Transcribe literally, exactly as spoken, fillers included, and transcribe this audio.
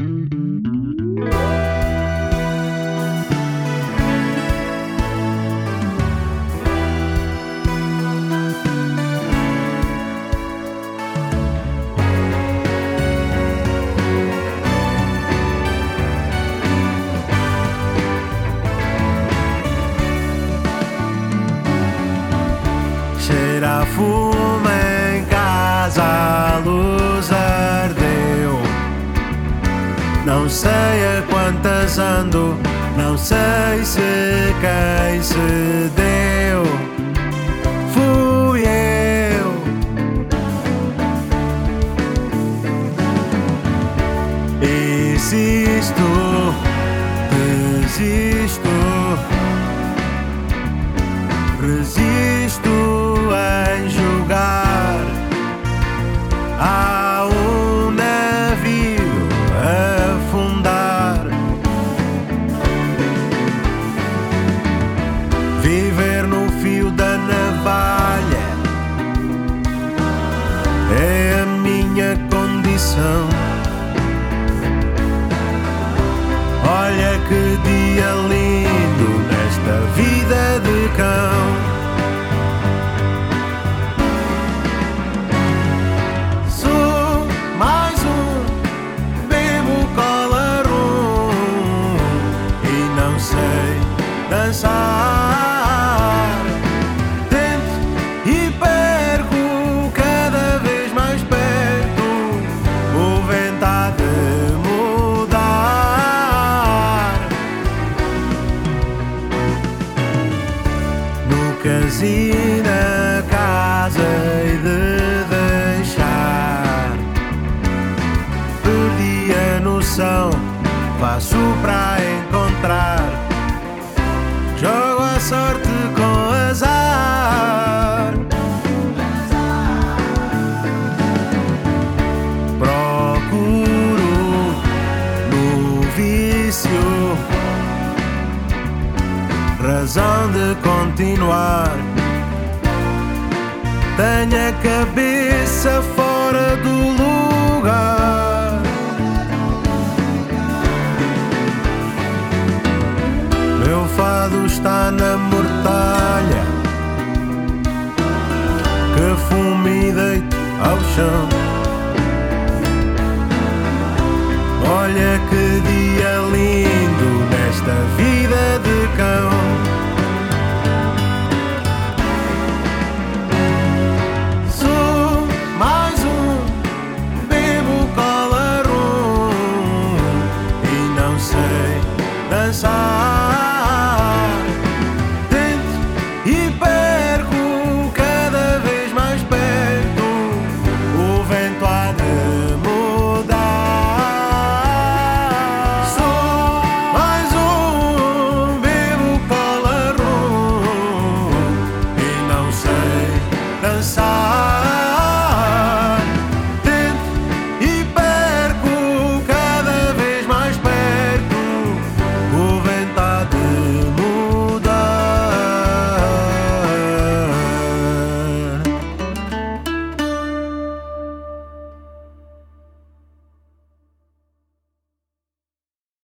Cheira a fumo em casa, a luz ardeu. Não sei a quantas ando, não sei se quem se deu. Fui eu. Existo, desisto, resisto em julgar. Há um navio a afundar. Viver no fio da navalha é a minha condição. Olha que dia lindo nesta vida de cão. Dançar, tento e perco cada vez mais perto. O vento há de mudar. No casino a casa hei de deixar. Perdi a noção, faço para encontrar. Jogo a sorte com azar. Procuro no vício razão de continuar. Tenho a cabeça fora do lugar. Meu fado está na mortalha, que fumo e deito ao chão. Olha que dia lindo nesta vida de cão. Sou mais um, bebo cola rum e não sei dançar.